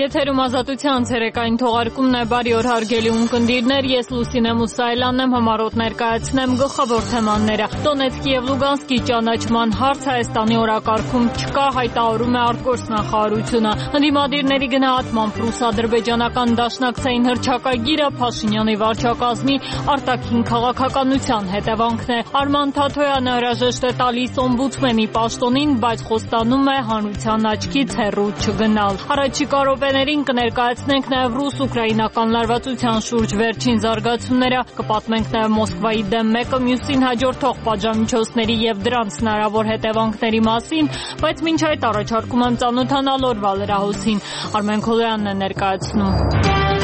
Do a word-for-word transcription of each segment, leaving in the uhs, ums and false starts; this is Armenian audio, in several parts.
Եթերում ազատության ցերեկային թողարկումն է, բարի օր հարգելի ունկնդիրներ, ես Լուսինե Մուսայելյանն եմ, համառոտ ներկայացնեմ գլխավոր թեմաները։ Դոնեցկի եւ Լուգանսկի ճանաչման հարց Հայաստանի օրակարգում չկա, հայտարարում է արտգործնախարարությունը։ Ընդդիմադիրների գնահատմամբ ռուս-ադրբեջանական դաշնակցային հռչակագիրը Փաշինյանի վարչակազմի արտաքին քաղաքականության հետևանքն է։ Արման Թաթոյանը հրաժեշտ է տալիս օմբուդսմենի պաշտոնին, բայց խոստանում է հանրության աչքից հեռու չգնալ։ Առաջիկա րոպեներին կներկայացնենք նաև ռուս-ուկրաինական լարվածության շուրջ վերջին զարգացումները, կպատմենք նաև Մոսկվայի դեմ մեկը մյուսին հաջորդող պատժամիջոցների եւ դրանց հնարավոր հետևանքների մասին, բայց մինչ այդ առաջարկում եմ ծանոթանալ օրվա լրահոսին։ Արմեն Քոլոյանն է ներկայացնում։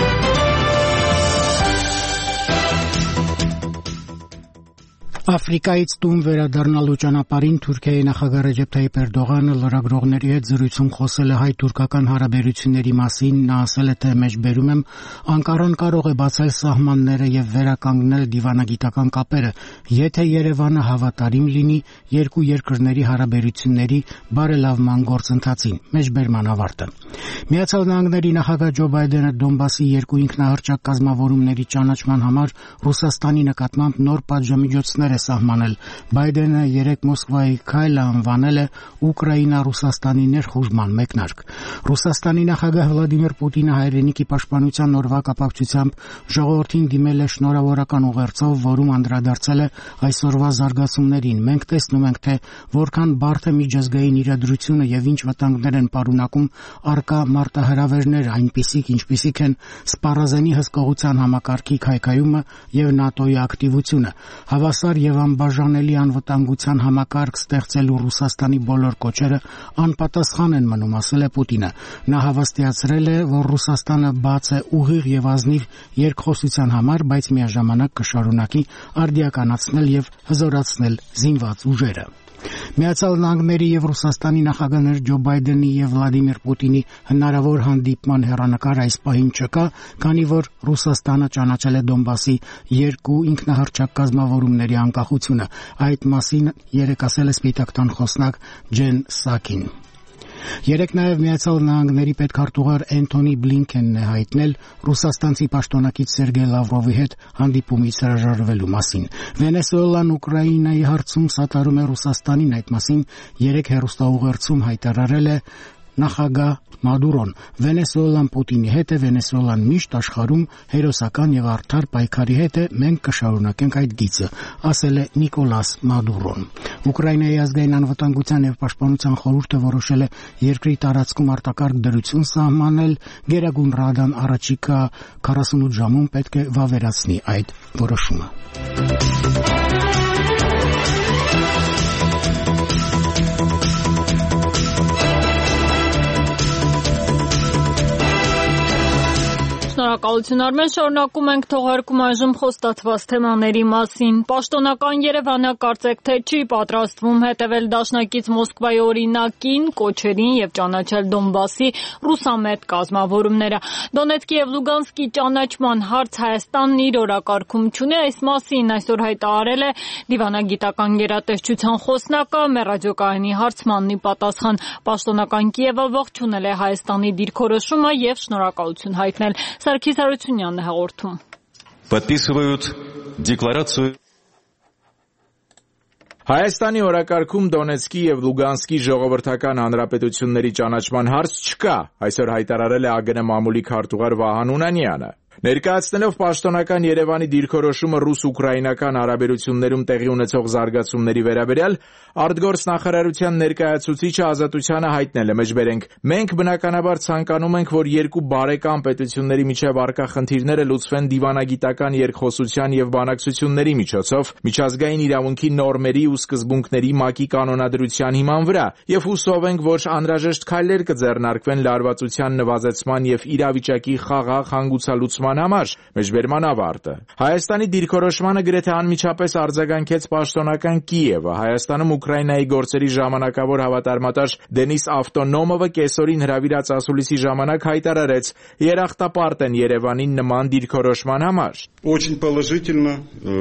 Աֆրիկայից տուն վերադառնալու ճանապարհին Թուրքիայի նախագահ Ռեջեփ Թայիփ Էրդողանը լրագրողների հետ զրույցում խոսել է հայ-թուրքական հարաբերությունների մասին, նա ասել է, թե մեջբերում եմ Անկարան կարող է բացել սահմանները եւ վերականգնել դիվանագիտական կապերը, եթե Երևանը հավատարիմ լինի երկու երկրների հարաբերությունների բարելավման գործընթացին։ Մեջբերման ավարտը։ Միացյալ Նահանգների նախագահ Ջո Բայդենը Դոնբասի երկու ինքնահռչակ կազմավորումների ճանաչման համար Ռուսաստանի նկատմամբ նոր պատժամիջոցներ սահմանել։ Բայդենը երեկ Մոսկվայի քայլը անվանել է Ուկրաինա-Ռուսաստանի ներխուժման մեկնարկ։ Ռուսաստանի նախագահ Վլադիմիր Պուտինը հայրենիքի պաշտպանության օրվա կապակցությամբ ժողովրդին դիմել է շնորհավորական ուղերձով, որում անդրադարձել է այսօրվա զարգացումներին։ Մենք տեսնում ենք, թե որքան բարդ է միջազգային իրադրությունը եւ ինչ վտանգներ են պարունակում առկա մարտահրավերներ, այնպիսիք, ինչպիսիք են Սպառազենի հսկողության համակարգի քայքայումը եւ ՆԱՏՕ-ի ակտիվությունը։ Հավասար եւ անբաժանելի անվտանգության համակարգ ստեղծելու Ռուսաստանի բոլոր կոչերը անպատասխան են մնում, ասել է Պուտինը։ Նա հավաստիացրել է, որ Ռուսաստանը բաց է ուղիղ եւ ազնիվ երկխոսության համար, բայց միաժամանակ կշարունակի արդիականացնել եւ հզորացնել զինված ուժերը։ Միացյալ Նահանգների եւ Ռուսաստանի նախագահներ Ջո Բայդենի եւ Վլադիմիր Պուտինի հնարավոր հանդիպման հեռանկար այս պահին չկա, քանի որ Ռուսաստանը ճանաչել է Դոնբասի երկու ինքնահռչակ կազմավորումների անկախությունը։ Այդ մասին երեկ ասել է Սպիտակ տան խոսնակ Ջեն Սաքին։ Երեկ նաև Միացյալ Նահանգների պետքարտուղար Էնթոնի Բլինքենն է հայտնել ռուսաստանցի պաշտոնակից Սերգեյ Լավրովի հետ հանդիպումից հրաժարվելու մասին։ Վենեսուելան Ուկրաինայի հարցում սատարում է Ռուսաստանին, այդ մասին երեկ հեռուստաուղերձում հայտարարել է նախագահ Մադուրոն։ Վենեսուելան Պուտինի հետ է, Վենեսուելան միշտ աշխարհում հերոսական եւ արդար պայքարի հետ է, մենք կշարունակենք այդ գիծը, ասել է Նիկոլաս Մադուրոն։ Ուկրաինայի ազգային անվտանգության եւ պաշտպանության խորհուրդը որոշել է երկրի տարածքում արտակարգ դրություն սահմանել, Գերագույն Ռադան առաջիկա քառասունութ ժամում պետք է վավերացնի այդ որոշումը։ Շնորհակալություն Արմեն, շարունակում ենք թողարկում այժմ խոստացված թեմաների մասին։ Պաշտոնական Երևանը կարծեք թե չի պատրաստվում հետևել դաշնակից Մոսկվայի օրինակին, կոչերին եւ ճանաչել Դոնբասի ռուսամետ կազմավորումները։ Դոնեցկի եւ Լուգանսկի ճանաչման հարց Հայաստանն իր օրակարգում չունի, այս մասին այսօր հայտարարել է դիվանագիտական գերատեսչության խոսնակը, մեր ռադիոկայանի հարցմանն ի պատասխան պաշտոնական Կիևը ողջունել է Հայաստանի դիրքորոշումը եւ շնորհակալություն հայտնել։ Սարգիս Հարությունյանն է հաղորդում։ Подписывают декларацию Հայաստանի օրակարգում Դոնեցկի եւ Լուգանսկի ժողովրդական հանրապետությունների ճանաչման հարց չկա, այսօր հայտարարել է ԱԳՆ մամուլի քարտուղար Վահան Ունանյանը։ Ներկայացնելով պաշտոնական Երևանի դիրքորոշումը ռուս-ուկրաինական հարաբերություններում տեղի ունեցող զարգացումների վերաբերյալ, արտգործնախարարության ներկայացուցիչը Ազատությանը հայտնել է մեջբերենք. մենք բնականաբար ցանկանում ենք, որ երկու բարեկամ պետությունների միջև առկա խնդիրները լուծվեն դիվանագիտական երկխոսության եւ բանակցությունների միջոցով, միջազգային իրավունքի նորմերի ու սկզբունքների ՄԱԿ-ի կանոնադրության հիման վրա, եւ հուսով ենք, որ անհրաժեշտ քայլեր կձեռնարկվեն լարվածության նվազեցման եւ իրավիճակի խաղաղ հանգուցալուծման կառավարման համար մեջբերման ավարտը։ Հայաստանի դիրքորոշմանը գրեթե անմիջապես արձագանքեց պաշտոնական Կիևը։ Հայաստանում Ուկրաինայի գործերի ժամանակավոր հավատարմատար Դենիս Ավտոնոմովը կեսօրին հրավիրած ասուլիսի ժամանակ հայտարարեց՝ երախտապարտ են Երևանին նման դիրքորոշման համար։ Очень положительно.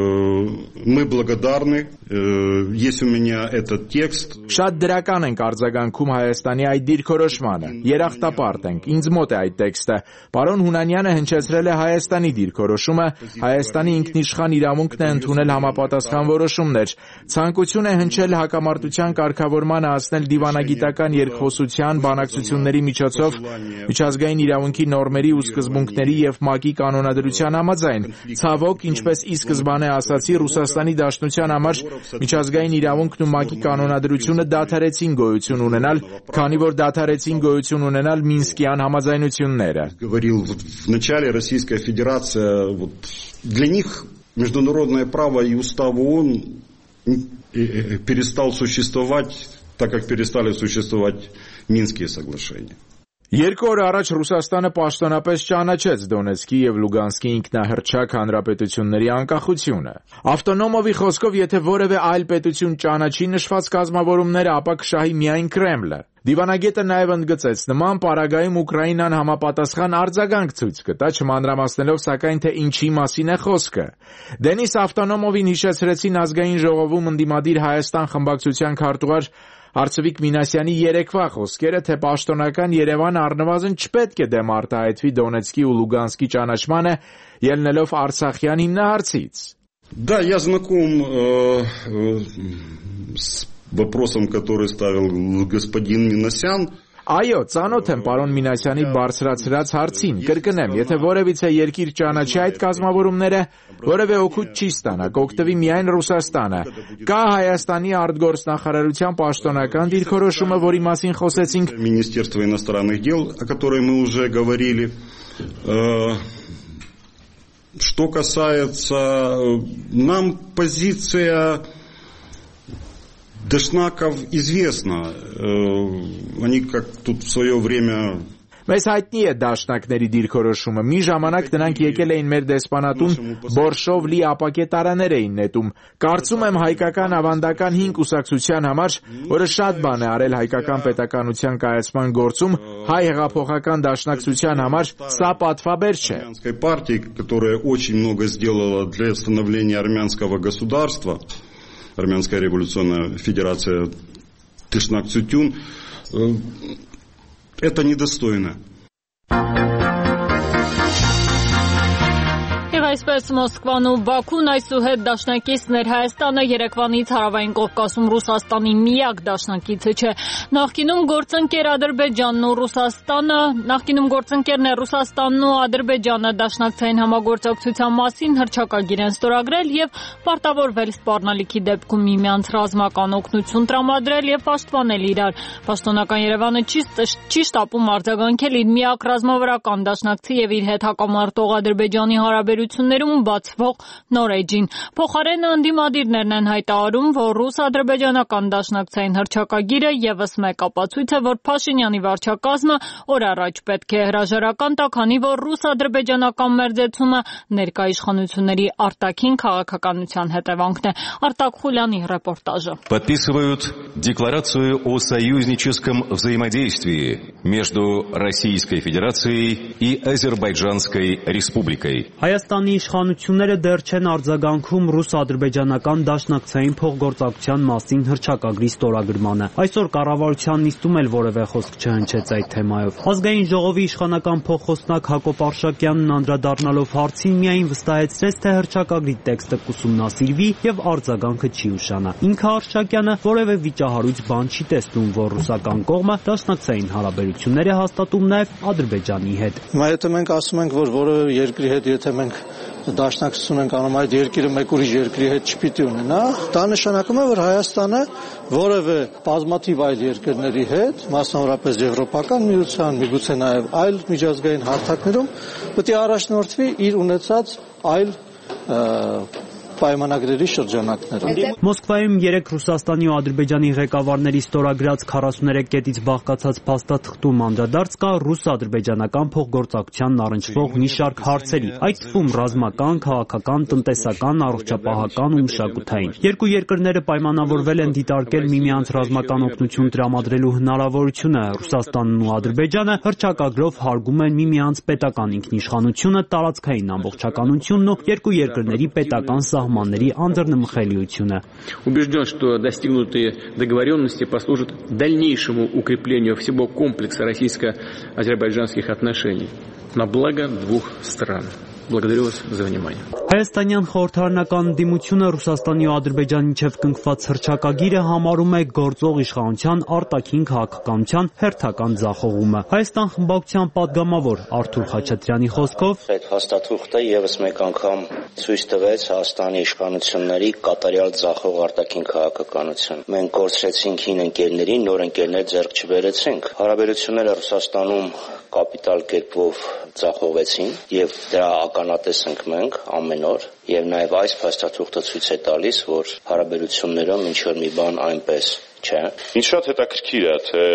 Мы благодарны. Есть у меня этот текст. Շատ դրական ենք արձագանքում Հայաստանի այդ դիրքորոշմանը։ Երախտապարտ ենք։ Ինձ մոտ է այդ տեքստը։ Պարոն Հունանյանը հնչեցրել է Հայաստանի դիրքորոշումը, Հայաստանի ինքնիշխան իրավունքն է ընդունել համապատասխան որոշումներ։ Ցանկություն է հնչել հակամարտության կարգավորմանը հասնել դիվանագիտական երկխոսության, բանակցությունների միջոցով միջազգային իրավունքի նորմերի ու սկզբունքների եւ ՄԱԿ-ի կանոնադրության համաձայն։ Ցավոք, ինչպես ի սկզբանե ասացի, Ռուսաստանի Դաշնության համար միջազգային իրավունքն ու ՄԱԿ-ի կանոնադրությունը դադարեցին գոյություն ունենալ, քանի որ դադարեցին գոյություն ունենալ Մինսկյան համաձայնությունները։ Говорил в начале Российская Федерация, вот для них международное право и устав ООН перестал существовать, так как перестали существовать Минские соглашения. Երկու օր առաջ Ռուսաստանը պաշտոնապես ճանաչեց Դոնեցկի եւ Լուգանսկի ինքնահռչակ հանրապետությունների անկախությունը։ Ավտոնոմովի խոսքով, եթե որևէ այլ պետություն ճանաչի նշված կազմավորումները, ապա կշահի միայն Կրեմլը։ Դիվանագետը նաև ընդգծեց, նման պարագայում Ուկրաինան համապատասխան արձագանք ցույց կտա, չմանրամասնելով սակայն թե ինչի մասին է խոսքը։ Դենիս Ավտոնոմովին հիշեցրեցին ազգային ժողովում ընդդիմադիր Հայաստան խմբակցության քարտուղար Արծվիկ Մինասյանի երեկվա խոսքերը, թե պաշտոնական Երևանը առնվազն չպետք է դեմ արտահայտվի Դոնեցկի ու Լուգանսկի ճանաչմանը, ելնելով Արցախյան հիմնահարցից։ Да, я знаком э, с вопросом, который ставил господин Минасян. Այո, ծանոթ եմ պարոն Մինասյանի բարձրացրած հարցին։ Կրկնեմ, եթե որևիցե երկիր ճանաչի այդ կազմավորումները, որևէ օգուտ չի ստանա, կօգտվի միայն Ռուսաստանը։ Կա Հայաստանի արտգործնախարարության պաշտոնական դիրքորոշումը, որի մասին խոսեցինք։ Министерство иностранных дел, о котором мы уже говорили. Что касается нам, позиция Дашнаков известна. Они как тут в свое время... Մեզ հայտնի է դաշնակների դիրքորոշումը։ Մի ժամանակ նրանք եկել էին մեր դեսպանատուն, բորշով լի ապակե տարաներ էին նետում։ Կարծում եմ հայկական ավանդական հին կուսակցության համար, որը շատ բան է արել հայկական պետականության կայացման գործում, հայ հեղափոխական դաշնակցության համար սա պատվաբեր չէ։ Армянской партии, которая очень много сделала для становления армянского государства, Армянская революционная федерация Тышнак-Цютюн, это недостойно. Այսպես Մոսկվան ու Բաքուն այսուհետ դաշնակիցներ Հայաստանը Երևանից հարավային Կովկասում Ռուսաստանի միակ դաշնակիցը չէ։ Նախկինում գործընկեր Ադրբեջանն ու Ռուսաստանը, նախկինում գործընկերն է Ռուսաստանն ու Ադրբեջանը դաշնակցային համագործակցության մասին հռչակագիր են ստորագրել եւ պարտավորվել սպառնալիքի դեպքում միմյանց ռազմական օգնություն տրամադրել եւ պաշտպանել իրար։ Պաշտոնական Երևանը չի չի շտապում արձագանքել իր միակ ռազմավարական դաշնակցի եւ իր հետ հակամարտող Ադրբեջանի հարաբերություններին ում բացվող նոր էջին։ Փոխարենը ընդդիմադիրներն են հայտարարում, որ ռուս-ադրբեջանական դաշնակցային հռչակագիրը եւս մեկ ապացույց է, որ Փաշինյանի վարչակազմը օր առաջ պետք է հրաժարական տա, քանի որ ռուս-ադրբեջանական մերձեցումը ներկա իշխանությունների արտաքին քաղաքականության հետևանքն է։ Արտակ Խուլյանի ռեպորտաժը։ Подписывают декларацию о союзническом взаимодействии между Российской Федерацией и Азербайджанской Республикой. Հայաստանի իշխանությունները դեռ չեն արձագանքում ռուս-ադրբեջանական դաշնակցային փոխգործակցության մասին հռչակագրի ստորագրմանը։ Այսօր կառավարության նիստում էլ որևէ խոսք չհնչեց այդ թեմայով։ Ազգային ժողովի իշխանական փոխխոսնակ Հակոբ Արշակյանն անդրադառնալով հարցին միայն վստահեցրեց, թե հռչակագրի տեքստը կուսումնասիրվի եւ արձագանքը չի ուշանա։ Ինքը Արշակյանը որևէ վիճահարույց բան չի տեսնում, որ ռուսական կողմը դաշնակցային հարաբերություններ է հաստատում նաեւ Ադրբեջանի հետ։ Հիմա եթե մենք ասում ենք, որ որևէ երկրի հետ եթե մենք դաշնակցություն ենք անում, այդ երկիրը մեկ ուրիշ երկրի հետ չպիտի ունենա, դա նշանակում է, որ Հայաստանը որևէ բազմաթիվ այլ երկրների հետ, մասնավորապես Եվրոպական միության, միգուցե նաև այլ միջազգային հարթակներում, պետք է առաջնորդվի իր ունեցած այլ պայմանագրերի շրջանակները։ Մոսկվայում երեք Ռուսաստանի ու Ադրբեջանի ղեկավարների ստորագրած քառասուներեք կետից բաղկացած փաստաթղթում անդրադարձ կա ռուս-ադրբեջանական փոխգործակցությանն առնչվող մի շարք հարցերի, այդ թվում ռազմական, քաղաքական, տնտեսական, առողջապահական ու մշակութային։ Երկու երկրները պայմանավորվել են դիտարկել միմյանց ռազմական օգնություն տրամադրելու հնարավորությունը։ Ռուսաստանն ու Ադրբեջանը հռչակագրով հարգում են միմյանց պետական ինքնիշխանությունը, տարածքային ամբողջականությունն ու երկու երկրների պետական սահմանների անդրնմխելիությունը։ Убежден, что достигнутые договоренности послужат дальнейшему укреплению всего комплекса российско-азербайджанских отношений на благо двух стран. Благодарю вас за внимание. Հայաստանյան խորհրդարանական ընդդիմությունը Ռուսաստանի ու Ադրբեջանի միջև կնքված հռչակագիրը համարում է գործող իշխանության արտաքին քաղաքականության հերթական ձախողումը։ Հայաստան խմբակցության падգամավոր Արթուր Խաչատրյանի խոսքով այդ փաստաթուղթը եւս մեկ անգամ ցույց տվեց Հայաստանի իշխանությունների կատարյալ ձախող արտաքին քաղաքականություն։ Մենք կորցրեցինք հին ընկերներին, նոր ընկերներ ձեռք չբերեցինք։ Հարաբերությունները Ռուսաստանում կապիտալ կերպով ձախողվեցին եւ դրա ականատես ենք մենք ամեն օր եւ նաեւ այս փաստաթուղթը ցույց է տալիս, որ հարաբերություններում ինչ որ մի բան այնպես չէ։ Ինչ շատ հետաքրքիր է, թե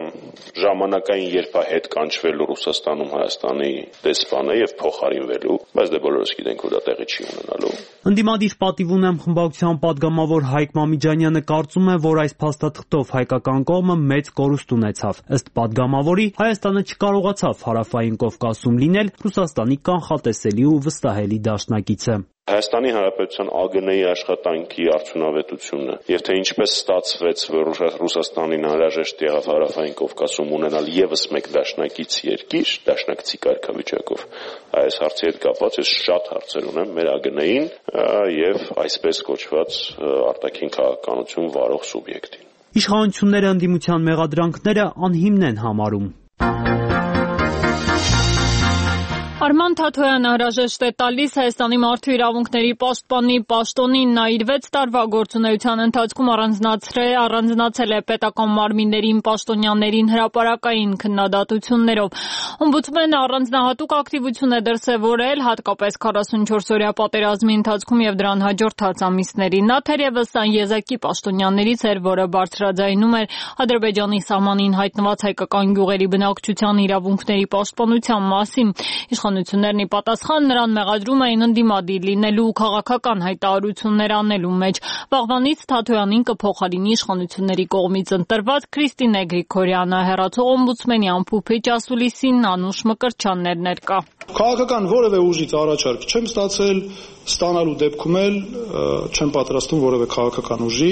ժամանակային երբ է հետ կանչվելու Ռուսաստանում Հայաստանի դեսպանը եւ փոխարինվելու, բայց դե բոլորս գիտենք, որ դա տեղի չի ունենալու։ Ընդդիմադիր պատիվ ունեմ խմբակցության падգամավոր Հայկ Մամիջանյանը կարծում է, որ այս փաստաթղթով հայկական կողմը մեծ կորուստ ունեցավ։ Ըստ падգամավորի, Հայաստանը չկարողացավ Հարավային Կովկասում լինել Ռուսաստանի կանխատեսելի ու վստահելի դաշնակիցը։ Հայաստանի Հանրապետության ԱԳՆ-ի աշխատանքի արդյունավետությունը եւ թե ինչպես ստացվեց, որ Ռուսաստանին անհրաժեշտ եղավ Հարավային Կովկասում ունենալ եւս մեկ դաշնակից երկիր, դաշնակցի կարգավիճակով, այս հարցի հետ կապված ես շատ հարցեր ունեմ մեր ԱԳՆ-ին եւ այսպես կոչված արտաքին քաղաքականություն վարող սուբյեկտին։ Իշխանությունները ընդդիմության մեղադրանքները անհիմն են համարում։ Արման Թաթոյանը հրաժեշտ է տալիս Հայաստանի մարդու իրավունքների պաշտպանի պաշտոնին, նա իր վեց տարվա գործունեության ընթացքում առանձնացրել է պետական մարմիններին, պաշտոնյաներին հրապարակային քննադատություններով։ Օմբուդսմենը առանձնահատուկ ակտիվություն է դրսևորել հատկապես քառասունչորսօրյա պատերազմի ընթացքում եւ դրան հաջորդած ամիսներին։ Նա թերևս այն եզակի պաշտոնյաներից էր, որը բարձրաձայնում էր Ադրբեջանի սահմանին հայտնված հայկական գյուղերի բնակչության իրավունքների պաշտպանության մասին։ Իշխանություններն ի պատասխան նրան մեղադրում էին ընդդիմադիր լինելու ու քաղաքական հայտարարություններ անելու մեջ։ Վաղվանից Թաթոյանին կփոխարինի իշխանությունների կողմից ընտրված Քրիստինե Գրիգորյանը, հեռացող օմբուդսմենի ամփոփիչ ասուլիսին Անուշ Մկրտչյաններ ներկա։ Քաղաքական որևէ ուժից առաջարկ չեմ ստացել, ստանալու դեպքում էլ չեմ պատրաստվում որևէ քաղաքական ուժի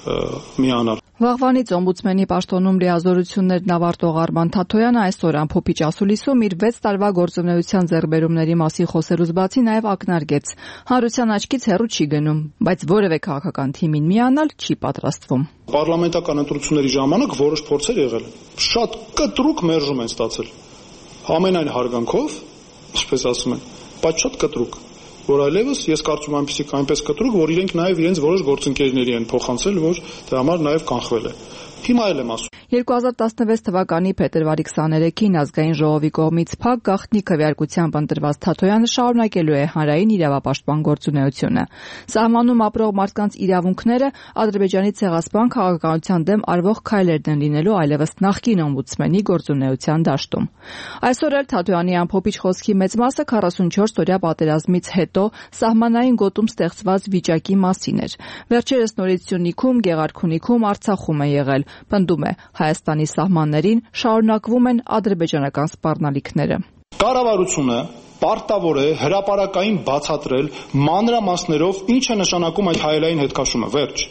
միանալ։ Վաղվանից օմբուդսմենի պաշտոնում լիազորություններն ավարտող Արման Թաթոյանը այսօր ամփոփիչ ասուլիսում իր վեց տարվա գործունեության ձեռքբերումների մասին խոսելուց բացի նաև ակնարկեց. հանրության աչքից հեռու չի գնում, բայց որևէ քաղաքական թիմին միանալ չի պատրաստվում։ Պարլամենտական ընտրությունների ժամանակ որոշ փորձեր եղել, շատ կտրուկ մերժում են ստացել։ Ամենայն հարգանքով, ինչպես ասում են, բայց շատ կտրուկ, որ այլևս ես կարծում եմ այնպեսի այնպես կտրուկ, որ իրենք նաև իրենց որոշ գործընկերների են փոխանցել, որ դրա համար նաև կանխվել է։ Հիմա էլ եմ ասում։ երկու հազար տասնվեց թվականի փետրվարի քսաներեքին ազգային ժողովի կողմից փակ գաղտնի քվեարկությամբ ընտրված Թաթոյանը շարունակելու է հանրային իրավապաշտպան գործունեությունը։ Սահմանում ապրող մարդկանց իրավունքները Ադրբեջանի ցեղասպան քաղաքականության դեմ արվող քայլերն են լինելու այլևս նախկին օմբուդսմենի գործունեության դաշտում։ Այսօր էլ Թաթոյանի ամփոփիչ խոսքի մեծ մասը քառասունչորս օրյա պատերազմից հետո սահմանային գոտում ստեղծված վիճակի մասին էր։ Վերջերս նորից Սյունիքում, Գեղարքունիքում, Արցախում է եղել, պնդում է Հայաստանի սահմաններին շարունակվում են ադրբեջանական սպառնալիքները։ Կառավարությունը պարտավոր է հրապարակային բացատրել մանրամասներով ինչ է նշանակում այդ հայելային հետքաշումը, վերջ։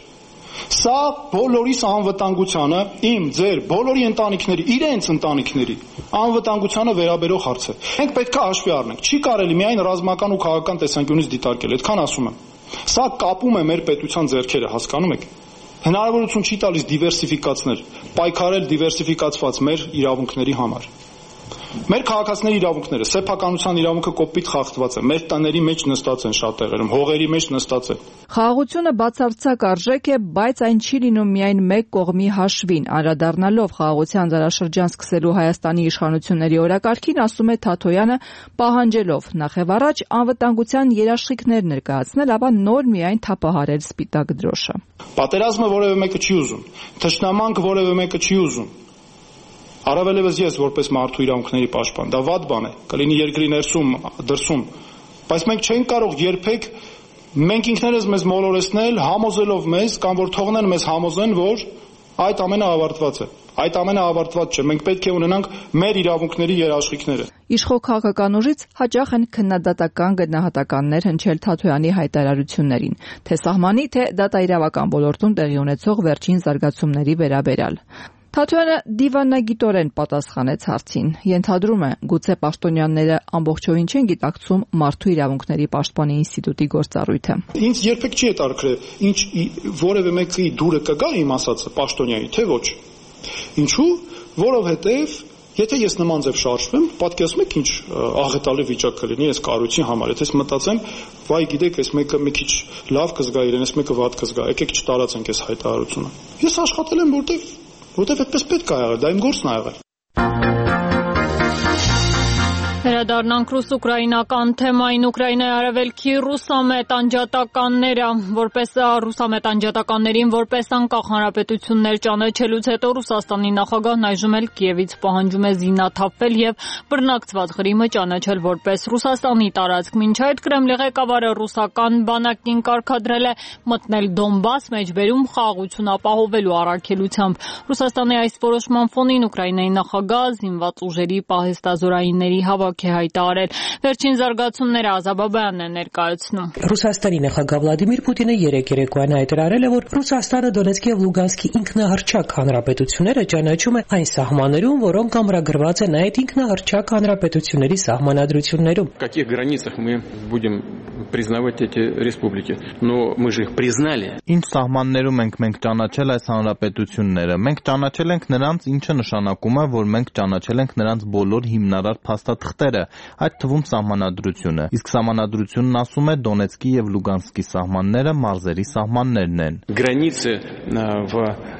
Սա բոլորիս անվտանգությանը, իմ, ձեր, բոլորի ընտանիքների, իրենց ընտանիքների անվտանգությանը վերաբերող հարց է։ Մենք պետք է հաշվի առնենք, չի կարելի միայն ռազմական ու քաղաքական տեսանկյունից դիտարկել, այդքան ասում եմ։ Սա կապում է մեր պետության ձեռքերը, հասկանում եք։ Հնարավորություն չի տալիս դիվերսիֆիկացնել, պայքարել դիվերսիֆիկացված մեր իրավունքների համար։ Մեր քաղաքացիների իրավունքները, սեփականության իրավունքը կոպիտ խախտված է, մեր տների մեջ նստած են շատ տեղերում, հողերի մեջ նստած են։ Խաղաղությունը բացարձակ արժեք է, բայց այն չի լինում միայն մեկ կողմի հաշվին։ Անդրադառնալով խաղաղության դարաշրջան սկսելու Հայաստանի իշխանությունների օրակարգին, ասում է Թաթոյանը, պահանջելով նախևառաջ անվտանգության երաշխիքներ ներկայացնել, ապա նոր միայն թափահարել սպիտակ դրոշը։ Պատերազմը որևէ մեկը չի ուզում, թշնամանք որևէ մեկը չի ուզում։ Առավելևս ես որպես մարդու իրավունքների պաշտպան, դա վատ բան է, կլինի երկրի ներսում, դրսում, բայց մենք չենք կարող երբեք մենք ինքներս մեզ մոլորեցնել, համոզելով մեզ կամ որ թողնեն մեզ համոզեն, որ այդ ամենը ավարտված է։ Այդ ամենը ավարտված չէ, մենք պետք է ունենանք մեր իրավունքների երաշխիքները։ Իշխող քաղաքական ուժից հաճախ են քննադատական գնահատականներ հնչել Թաթոյանի հայտարարություններին, թե սահմանի, թե դատաիրավական ոլորտում տեղի ունեցող վերջին զարգացումների վերաբերյալ։ Թաթոյանը դիվանագիտորեն պատասխանեց հարցին, ենթադրում է, գուցե պաշտոնյաները ամբողջովին չեն գիտակցում մարդու իրավունքների պաշտպանի ինստիտուտի գործառույթը։ Ինձ երբեք չի հետաքրքրել, ինչ որևէ մեկի դուրը կգա իմ ասածը պաշտոնյայի, թե ոչ։ Ինչու՞, որովհետև եթե ես նման ձև շարժվեմ, պատկերացնում եք ինչ աղետալի վիճակ կլինի այս կառույցի համար, եթե ես մտածեմ, վայ գիտեք, այս մեկը մի քիչ լավ կզգա իրեն, այս մեկը վատ կզգա, եկեք չտարածենք այս հայտարարությունը։ Ես աշխատել եմ, որտեղ որտեղ այդպես պետք է եղել, դա իմ գործն է եղել։ Վերադառնանք ռուս-ուկրաինական թեմային։ Ուկրաինայի արևելքի ռուսամետ անջատականները, որպես ռուսամետ անջատականներին որպես անկախ հանրապետություններ ճանաչելուց հետո Ռուսաստանի նախագահն այժմ էլ Կիևից պահանջում է զինաթափվել եւ բռնակցված Ղրիմը ճանաչել որպես Ռուսաստանի տարածք։ Մինչ այդ Կրեմլի ղեկավարը ռուսական բանակին կարգադրել է մտնել Դոնբաս մեջբերում խաղաղություն ապահովելու առաքելությամբ։ Ռուսաստանի այս որոշման ֆոնին Ուկրաինայի նախագահ զինված ուժերի պահեստազորայինների հավաք է հայտարարել։ Վերջին զարգացումները Ազաբաբյանն է ներկայացնում։ Ռուսաստանի նախագահ Վլադիմիր Պուտինը երեկ երեկոյան հայտարարել է, որ Ռուսաստանը Դոնեցկի եւ Լուգանսկի ինքնահռչակ հանրապետությունները ճանաչում է այն սահմաններում, որոնք ամրագրված են այդ ինքնահռչակ հանրապետությունների սահմանադրություններում։ В каких границах мы будем признавать эти республики? Но мы же их признали. Ինչ սահմաններում ենք մենք ճանաչել այս հանրապետությունները։ Մենք ճանաչել ենք նրանց, ինչը նշանակում է, որ մենք ճանաչել ենք նրանց բոլոր հիմնարար փաստաթղթերը, այդ թվում սահմանադրությունը։ Իսկ սահմանադրությունն ասում է Դոնեցկի եւ Լուգանսկի սահմանները մարզերի սահմաններն են։ Границы в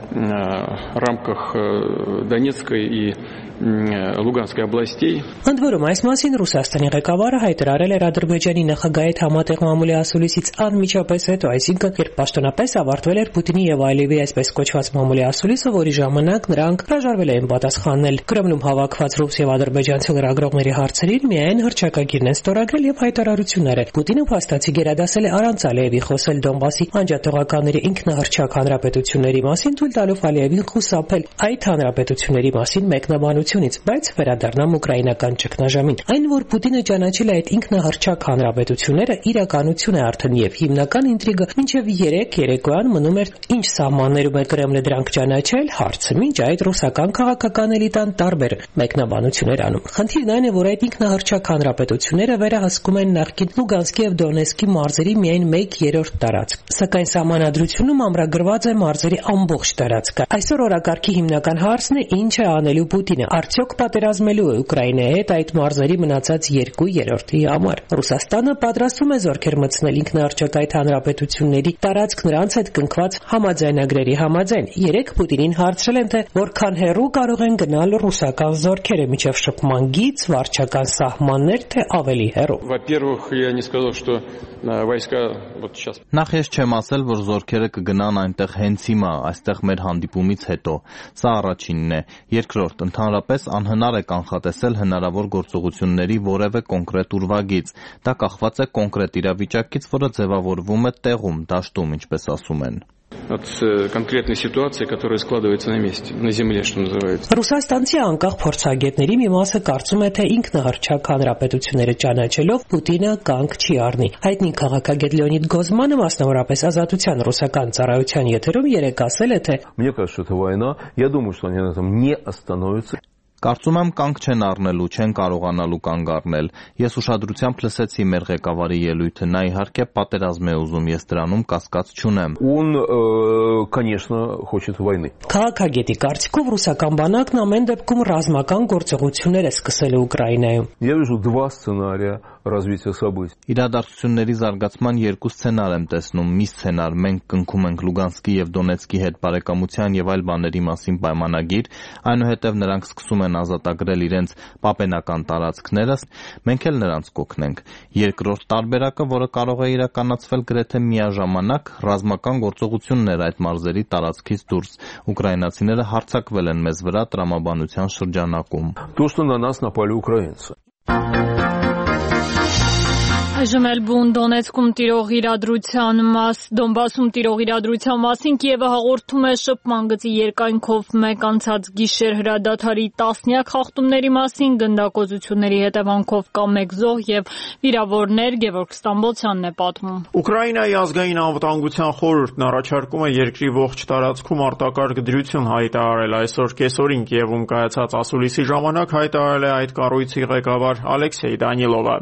рамках Донецкой и Լուգանսկի областей։ Ընդ որում այս մասին Ռուսաստանի ղեկավարը հայտարարել էր Ադրբեջանի նախագահի հետ համատեղ մամուլի ասուլիսից անմիջապես հետո, այսինքն երբ պաշտոնապես ավարտվել էր Պուտինի եւ Ալիևի այսպես կոչված մամուլի ասուլիսը, որի ժամանակ նրանք հրաժարվել էին պատասխանել։ Կրեմլում հավաքված ռուս եւ ադրբեջանցի լրագրողների հարցերին միայն հռչակագիրն են ստորագրել եւ հայտարարությունները։ Պուտինը փաստացի գերադասել է առանց Ալիևի խոսել Դոնբասի անջատողականների ինքնահռչակ հանրապետությունների մասին, թույլ տալով Ալիևին խուսափել այդ հանրապետությունների մասին մեկնաբանությունից, բայց վերադառնամ ուկրաինական ճգնաժամին։ Այն, որ Պուտինը ճանաչել է այդ ինքնահռչակ հանրապետությունները, իրականություն է արդեն եւ հիմնական ինտրիգը մինչեւ երեք երեկոյան մնում էր ինչ սահմաններում է Կրեմլը դրանք ճանաչել, հարցը մինչ այդ ռուսական քաղաքական էլիտան տարբեր մեկնաբանություններ անում։ Խնդիրն այն է, որ այդ ինքնահռչակ հանրապետությունները վերահսկում են նախկին Լուգանսկի եւ Դոնեցկի մարզերի միայն մեկ երրորդ տարածք, սակայն սահմանադրությունում ամրագրված է մարզերի ամբողջ տարածքը։ Այսօր օրակարգի հիմնական հարցն է ինչ է անելու Պուտինը, արդյոք պատերազմելու է Ուկրաինայի հետ այդ մարզերի մնացած երկու երրորդի համար։ Ռուսաստանը պատրաստվում է զորքեր մտցնել ինքնահռչակ այդ հանրապետությունների տարածք նրանց հետ կնքված համաձայնագրերի համաձայն։ Երեք Պուտինին հարցրել են, թե որքան հեռու կարող են գնալ ռուսական զորքերը մինչև շփման գիծ, վարչական սահմաններ, թե ավելի հեռու։ Во-первых, я не сказал, что войска вот сейчас. Նախ ես չեմ ասել, որ զորքերը կգնան այնտեղ հենց հիմա, այստեղ մեր հանդիպումից հետո։ Սա առաջինն է։ Երկրորդ, ընդհանրապես անհնար է կանխատեսել հնարավոր գործողությունների որևէ կոնկրետ ուրվագիծ։ Դա կախված է կոնկրետ իրավիճակից, որը ձևավորվում է տեղում, դաշտում, ինչպես ասում են։ От конкретной ситуации, которая складывается на месте, на земле, что называется. Ռուսաստանցի անկախ փորձագետների մի մասը կարծում է, թե ինքնահռչակ հանրապետությունները ճանաչելով Պուտինը կանգ չի առնի։ Հայտնի քաղաքագետ Լեոնիդ Գոզմանը, մասնավորապես Ազատության ռուսական ծառայության եթերում երեկ ասել է, թե Мне кажется, это война. Я думаю, что они на этом не остановятся. Կարծում եմ կանգ չեն առնելու, չեն կարողանալու կանգ առնել։ Ես ուշադրությամբ լսեցի մեր ղեկավարի ելույթը, նա իհարկե պատերազմ է ուզում, ես դրանում կասկած չունեմ։ Он, конечно, хочет войны. Քաղաքագետի կարծիքով ռուսական բանակն ամեն դեպքում ռազմական գործողություններ է սկսել Ուկրաինայում։ Я вижу два сценария развития событий. Իրադարձությունների զարգացման երկու սցենար եմ տեսնում։ Մի սցենար մենք կնքում ենք Լուգանսկի եւ Դոնեցկի հետ բարեկամության եւ այլ բաների մասին պայմանագիր, այնուհետեւ նրանք սկսում են ազատագրել իրենց պապենական տարածքները, մենք էլ նրանց կօգնենք։ Երկրորդ տարբերակը, որը կարող է իրականացվել գրեթե միաժամանակ, ռազմական գործողություններ այդ մարզերի տարածքից դուրս։ Ուկրաինացիները հարձակվել են մեզ վրա տրամաբանության շրջանակում։ То, что на нас напали украинцы. Այժմ էլ բուն Դոնեցկում տիրող իրադրության մաս, Դոնբասում տիրող իրադրության մասին Կիևը հաղորդում է շփման գծի երկայնքով մեկ անցած գիշեր հրադադարի տասնյակ խախտումների մասին, գնդակոծությունների հետևանքով կա մեկ զոհ եւ վիրավորներ, Գևորգ Ստամբոլցյանն է պատմում։ Ուկրաինայի ազգային անվտանգության խորհուրդն առաջարկում է երկրի ողջ տարածքում արտակարգ դրություն հայտարարել այսօր կեսօրին Կիևում կայացած ասուլիսի ժամանակ հայտարարել է այդ կառույցի ղեկավար Ալեքսեյ Դանիլովը։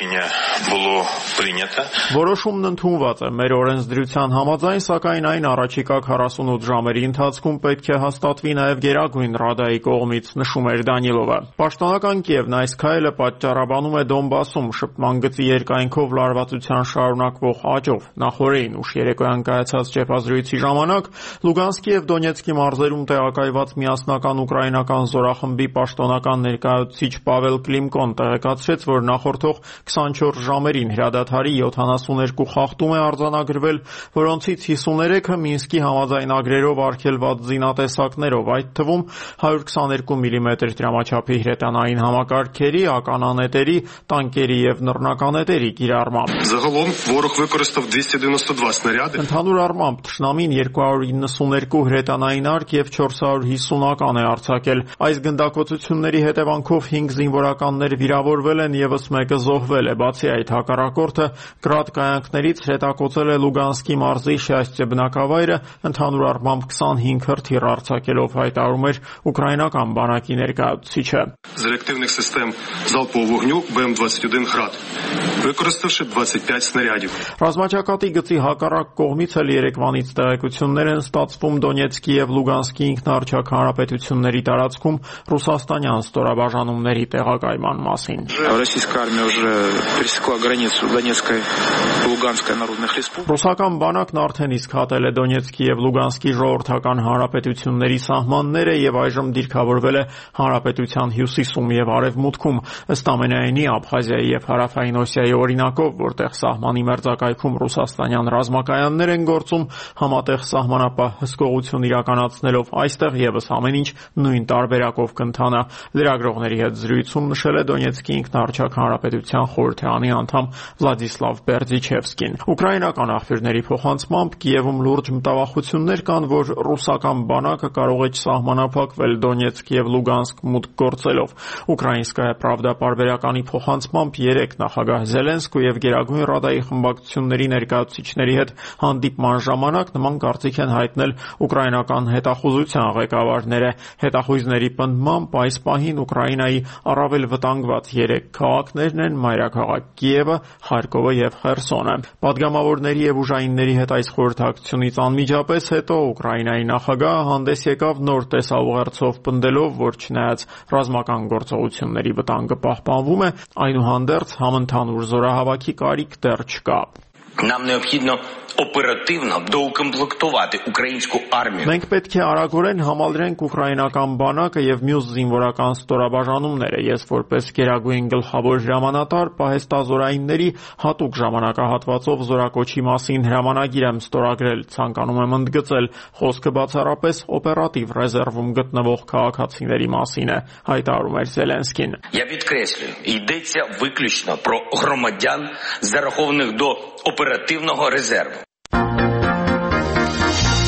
Որոշումն ընդունված է մեր օրենսդրության համաձայն, սակայն այն առաջիկա քառասունութ ժամերի ընթացքում պետք է հաստատվի նաև Գերագույն Ռադայի կողմից, նշում էր Դանիլովը։ Պաշտոնական Կիևն այս քայլը պատճառաբանում է Դոնբասում շփման գծի երկայնքով լարվածության շարունակվող աճով։ Նախորդին ուշ երեկոյան կայացած ճեպազրույցի ժամանակ Լուգանսկի եւ Դոնեցկի մարզերում տեղակայված միասնական ուկրաինական զորախմբի պաշտոնական ներկայացուցիչ Պավել Կլիմկոն տեղեկացրեց, որ նախորդող քսանչորս ժամերին հրադադարի յոթանասուներկու խախտում է արձանագրվել, որոնցից հիսուներեքը Մինսկի համաձայնագրերով արգելված զինատեսակներով, այդ թվում հարյուր քսաներկու միլիմետր դրամաչափի հրետանային համակարգերի, ականանետերի, տանկերի եւ նռնականետերի կիրառմամբ։ Загалом ворог використав двісті дев'яносто два снаряди. Ընդհանուր առմամբ թշնամին երկու հարյուր իննսուներկու հրետանային արկ եւ չորս հարյուր հիսուն ական է արձակել։ Այս գնդակոծությունների հետևանքով հինգ զինվորականներ վիրավորվել են, եւս մեկը զոհվել է։ Բացի այդ, հակառակորդը գրադ կայանքներից հրետակոծել է Լուգանսկի մարզի Շյաստյե բնակավայրը, ընդհանուր առմամբ քսանհինգ հրթիռ արձակելով, հայտարարում էր ուկրաինական բանակի ներկայացուցիչը։ З реактивних систем залпового вогню Б М двадцять один «Град», використавши двадцять п'ять снарядів. Ռազմաճակատի գծի հակառակ կողմից էլ երեկվանից տեղեկություններ են ստացվում Դոնեցկի եւ Լուգանսկի ինքնարչակ հանրապետությունների տարածքում ռուսաստանյան ստորաբաժանումների տեղակայման մասին։ Российская армия уже пересекла границу Донецкой и Луганской народных республик. Ռուսական բանակն արդեն իսկ հատել է Դոնեցկի եւ Լուգանսկի ժողովրդական հանրապետությունների սահմանները եւ այժմ դիրքավորվել է հանրապետության հյուսիսում եւ արևմուտքում, ըստ ամենայնի Աբխազիայի եւ Հարավային Օսիայի օրինակով, որտեղ սահմանի մերձակայքում ռուսաստանյան ռազմակայաններ են գործում, համատեղ սահմանապահ հսկողություն իրականացնելով այստեղ եւս ամեն ինչ նույն տարբերակով կընթանա։ Լրագրողների հետ զրույցում նշել է Դոնեցկի ինքնարչակ հանրապետության խորհրդարանի անդամ Վլադիսլավ Բերձիչևսկին։ Ուկրաինական աղբյուրների փոխանցմամբ Կիևում լուրջ մտավախություններ կան, որ ռուսական բանակը կարող է չսահմանափակվել Դոնեցկ եւ Լուգանսկ մուտք գործելով։ Ուկրաինսկայա Պրավդա պարբերականի փոխանցմամբ երեք նախագահ Զելենսկու եւ Գերագույն Ռադայի խմբակցությունների ներկայացուցիչների հետ հանդիպման ժամանակ նման կարծիք են հայտնել ուկրաինական հետախուզության ղեկավարները։ Հետախույզների պնդմամբ այս պահին Ուկրաինայի առավել վտանգված երեք քաղաքներն են մայրաքաղաք Կիևը, Խարկովը եւ Խերսոնը։ Պատգամավորների եւ ուժայինների հետ այս խորհրդակցությունից անմիջապես հետո Ուկրաինայի նախագահը հանդես եկավ նոր տեսաուղերձով պնդելով, որ չնայած ռազմական գործողությունների վտանգը պահպանվում է, այնուհանդերձ համընդհանուր զորահավաքի կարիք դեռ չկա։ Нам необхідно оперативно доукомплектувати українську армію. Մենք պետք է արագորեն համալրենք ուկրաինական բանակը եւ մյուս զինվորական ստորաբաժանումները։ Ես որպես Գերագույն գլխավոր հրամանատար պահեստազորայինների հատուկ ժամանակահատվածով զորակոչի մասին հրամանագիր եմ ստորագրել, ցանկանում եմ ընդգծել, խոսքը бацарապես օպերատիվ ռեզերվում գտնվող քաղաքացիների մասին է, հայտարարում էր Զելենսկին։ Я підкреслюю, йдеться виключно про громадян, зарахованих до оперативного резерву.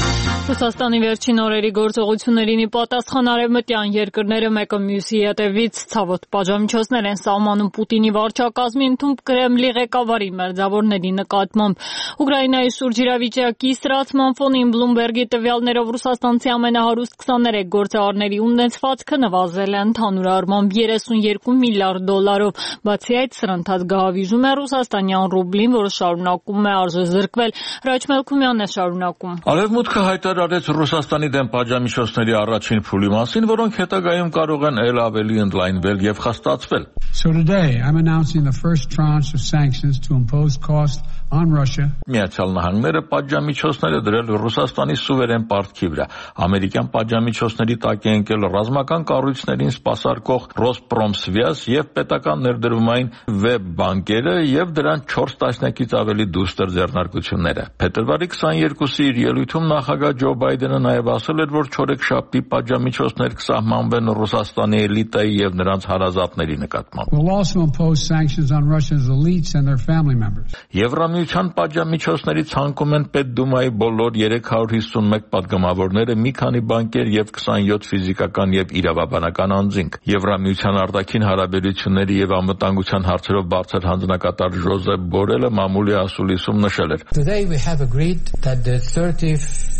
Ռուսաստանի վերջին օրերի գործողություններին ի պատասխան արևմտյան երկրները մեկը մյուսի հետևից ցավոտ պատժամիջոցներ են սահմանում Պուտինի վարչակազմի ընդունակ Կրեմլի ղեկավարի մերձավորների նկատմամբ։ Ուկրաինայի շուրջ իրավիճակի սրացման ֆոնին Բլումբերգի տվյալներով ռուսաստանցի ամենահարուստ քսաներեք գործարարների ունեցվածքը նվազել է ընդհանուր առմամբ երեսունյոթ միլիարդ դոլարով։ Բացի այդ, սրընթաց գահավիժում է ռուսաստանյան ռուբլին, որը շարունակում է արժեզրկվել։ Հրաչ Մելքումյանն է շարունակում։ Արևմուտքը հայտարարեց Ռուսաստանի դեմ պատժամիջոցների առաջին փուլի մասին, որոնք հետագայում կարող են ել ավելի ընդլայնվել եւ խստացվել։ So today I'm announcing the first tranche of sanctions to impose costs on Russia. Միացյալ Նահանգները պատժամիջոցներ է դրել Ռուսաստանի սուվերեն պարտքի վրա։ Ամերիկյան պատժամիջոցների տակ է ընկել ռազմական կառույցներին սպասարկող Ռոսպրոմսվիազ եւ պետական ներդրումային վեբ բանկերը եւ դրան չորս տասնյակից ավելի դուստր ձեռնարկությունները։ Փետրվարի քսաներկուսի իր ելույթում նախագահ Ջո Բայդենը նաեւ ասել էր, որ չորեքշաբթի պատժամիջոցներ կսահմանվեն Ռուսաստանի էլիտայի եւ նրանց հարազատների նկատմամբ։ We'll also impose sanctions on Russia's elites and their family members. Եվրամիության պատժամիջոցների ցանկում են Պետդումայի բոլոր երեք հարյուր հիսունմեկ պատգամավորները, մի քանի բանկեր եւ քսանյոթ ֆիզիկական եւ իրավաբանական անձինք։ Եվրամիության արտաքին հարաբերությունների եւ անվտանգության հարցերով բարձր հանձնակատար Ժոզեփ Բորելը մամուլի ասուլիսում նշել էր. Today we have agreed that the thirty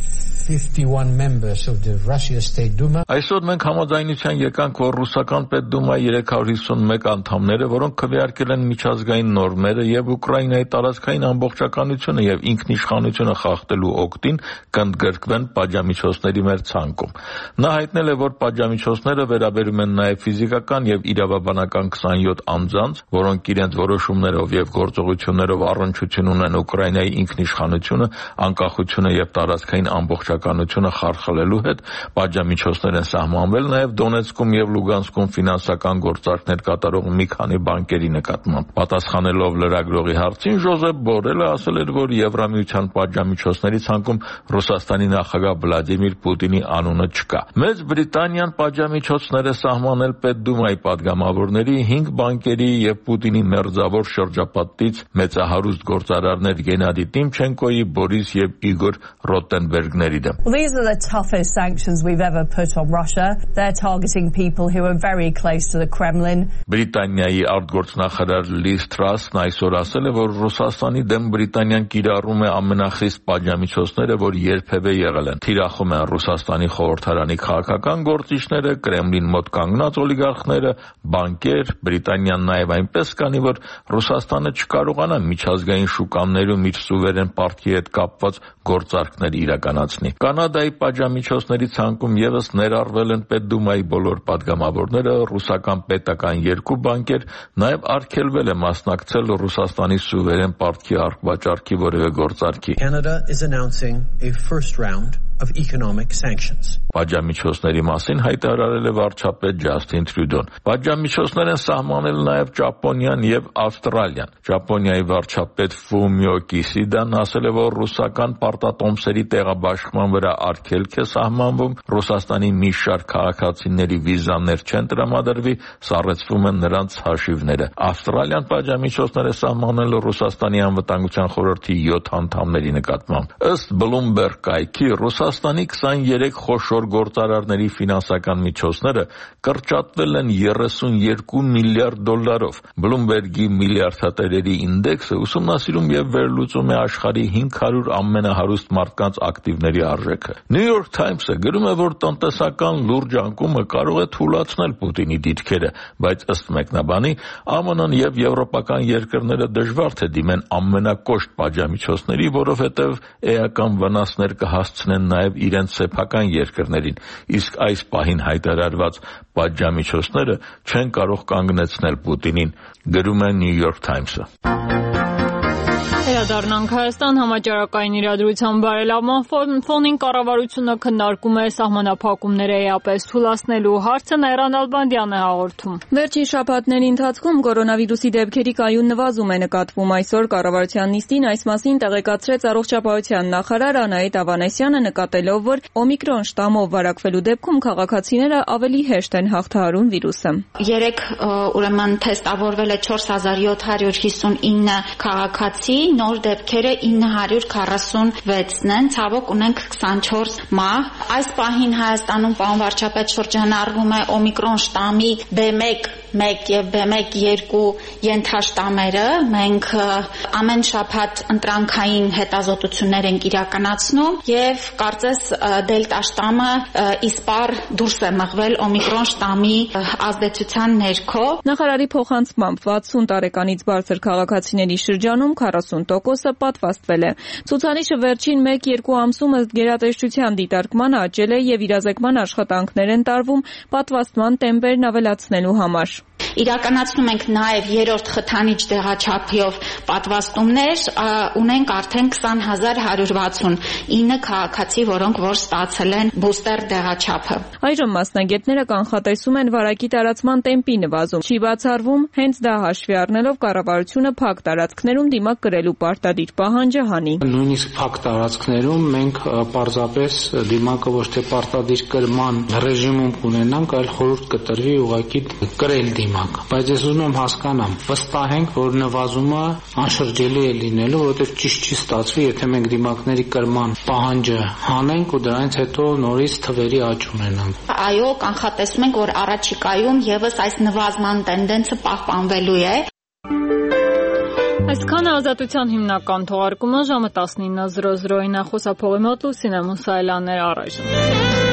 fifty-one members of the Russia State Duma. Այսօր մենք համաձայնության եկանք, որ ռուսական Պետդումայի երեք հարյուր հիսունմեկ անդամները, որոնք քվեարկել են միջազգային նորմերը եւ Ուկրաինայի տարածքային ամբողջականությունը եւ ինքնիշխանությունը խախտելու օգտին, կընդգրկվեն պատժամիջոցների մեր ցանկում։ Նա հայտնել է, որ պատժամիջոցները վերաբերում են նաեւ ֆիզիկական եւ իրավաբանական քսանյոթ անձանց, որոնք իրենց որոշումներով եւ գործողություններով առնչություն ունեն Ուկրաինայի ինքնիշխանությունը, անկախությունը եւ տարածքային ամբողջ ականությունը խարխլելու հետ պատժամիջոցներ են սահմանվել նաև Դոնեցկում եւ Լուգանսկում ֆինանսական գործարքներ կատարող մի քանի բանկերի նկատմամբ։ Պատասխանելով լրագրողի հարցին, Ժոզեփ Բորելը ասել էր, որ Եվրամիության պատժամիջոցների ցանկում Ռուսաստանի նախագահ Վլադիմիր Պուտինի անունը չկա։ Մեծ Բրիտանիան պատժամիջոցներ է սահմանել Պետդումայի падգամավորների, հինգ բանկերի եւ Պուտինի մերձավոր շրջապատից մեծահարուստ գործարարներ Գենադի Տիմչենկոյի, Բորիս եւ Իգոր Ռոտենբերգների Well, these are the toughest sanctions we've ever put on Russia. They're targeting people who are very close to the Kremlin. Բրիտանիայի արտգործնախարար Լիզ Թրասն այսօր ասել է, որ Ռուսաստանի դեմ Բրիտանիան կիրառում է ամենախիստ պատժամիջոցները, որ երբևէ եղել են։ Թիրախում են Ռուսաստանի խորհրդարանի քաղաքական գործիչները, Կրեմլին մոտ կանգնած օլիգարխները, բանկեր։ Բրիտանիան նաև այնպես կանի, որ Ռուսաստանը չկարողանա միջազգային շուկաներում իր սուվերեն պարտքի հետ կապված գործարքներ իրականացնի։ Կանադայի պատժամիջոցների ցանկում եւս ներառվել են Պետդումայի բոլոր падգամավորները, ռուսական պետական երկու բանկեր, նաեւ արգելվել է մասնակցել Ռուսաստանի սուվերեն պարտքի արգվաճառքի որևէ գործարքի։ Canada is announcing a first round of economic sanctions. Պատժամիջոցների մասին հայտարարել է վարչապետ Ջասթին Տրյուդոն։ Պատժամիջոցներ են սահմանել նաև Ճապոնիան եւ Ավստրալիան։ Ճապոնիայի վարչապետ Ֆումիո Կիսիդան ասել է, որ ռուսական պարտատոմսերի տեղաբաշխման վրա արգելք է սահմանվում, Ռուսաստանի մի շարք քաղաքացիների վիզաներ չեն տրամադրվի, սառեցվում են նրանց հաշիվները։ Ավստրալիան պատժամիջոցներ է սահմանել Ռուսաստանի անվտանգության խորհրդի յոթ անդամների նկատմամբ։ Ըստ Bloomberg կայքի Ռուսաստանի քսաներեք խոշոր գործարարների ֆինանսական միջոցները կրճատվել են երեսունյոթ միլիարդ դոլարով։ Bloomberg-ի միլիարդատերերի ինդեքսը ուսումնասիրում եւ վերլուծում է աշխարհի հինգ հարյուր ամենահարուստ մարդկանց ակտիվների արժեքը։ New York Times-ը գրում է, որ տնտեսական լուրջ անկումը կարող է թուլացնել Պուտինի դիրքերը, բայց ըստ մեկնաբանի Α M N-ն եւ եվրոպական երկրները դժվար թե դիմեն ամենակոշտ պատժամիջոցների, որովհետեւ էական վնասներ կհասցնեն նաև իրենց սեփական երկրներին, իսկ այս պահին հայտարարված պատժամիջոցները չեն կարող կանգնեցնել Պուտինին, գրում է New York Times-ը։ Վերադառնանք Հայաստան համաճարակային իրադրության բարելավման ֆոնին կառավարությունը քննարկում է սահմանափակումները էապես թուլացնելու հարցը Նաիրա Նալբանդյանն է հաղորդում։ Վերջին շաբաթների ընթացքում կորոնավիրուսի դեպքերի կայուն նվազում է նկատվում։ Այսօր կառավարության նիստին այս մասին տեղեկացրեց առողջապահության նախարար Անահիտ Ավանեսյանը, նկատելով, որ օմիկրոն շտամով վարակվելու դեպքում քաղաքացիները ավելի հեշտ են հաղթահարում վիրուսը։ Երեք ուրեմն թեստավորվել է չորս հազար յոթ հարյուր հիսունինը քաղաքացի, նոր դեպքերը ինը հարյուր քառասունվեցն են, ցավոք ունենք քսանչորս մահ։ Այս պահին Հայաստանում, պարոն վարչապետ, շրջանառվում է օմիկրոն շտամի բի մեկ մեկ եւ բի մեկ երկու ենթաշտամերը։ Մենք ամեն շաբաթ ընտրանքային հետազոտություններ ենք իրականացնում եւ կարծես դելտա շտամը իսպար դուրս է մղվել օմիկրոն շտամի ազդեցության ներքո։ Նախարարի փոխանցմամբ վաթսուն տարեկանից բարձր քաղաքացիների շրջանում քառասուն տոկոսը պատվաստվել է։ Ցուցանիշը վերջին մեկ-երկու ամսում ըստ գերատեսչության դիտարկման աճել է եւ իրազեկման աշխատանքներ են տարվում պատվաստման տեմպերն ավելացնելու համար։ Իրականացնում ենք նաև երրորդ խթանիչ դեղաչափով պատվաստումներ, ունենք արդեն քսան հազար հարյուր վաթսունինը քաղաքացի, որոնք որ ստացել են բուստեր դեղաչափը։ Այժմ մասնագետները կանխատեսում են վարակի տարածման տեմպի նվազում։ Չի բացառվում հենց դա հաշվի առնելով կառավարությունը փակ տարածքներում դիմակ կրելու պարտադիր պահանջը հանի։ Նույնիսկ փակ տարածքներում մենք պարզապես դիմակը ոչ թե պարտադիր կրման ռեժիմում կունենանք, այլ խորհուրդ կտրվի ուղղակի կրել դիմակ։ Բայց ես ուզում եմ հասկանամ, վստահենք, որ նվազումը անշրջելի է լինելու, որովհետև ճիշտ չի ստացվի, եթե մենք դիմակների կրման պահանջը հանենք ու դրանից հետո նորից թվերի աճ ունենանք։ Այո, կանխատեսում ենք, որ առաջիկայում եւս այս նվազման տենդենսը պահպանվելու է։ Այսքանը Ազատության հիմնական թողարկումը ժամը տասնինը զրո զրոյին է, խոսափողի մոտ Լուսինե Մուսայելյանն էր առայժմ։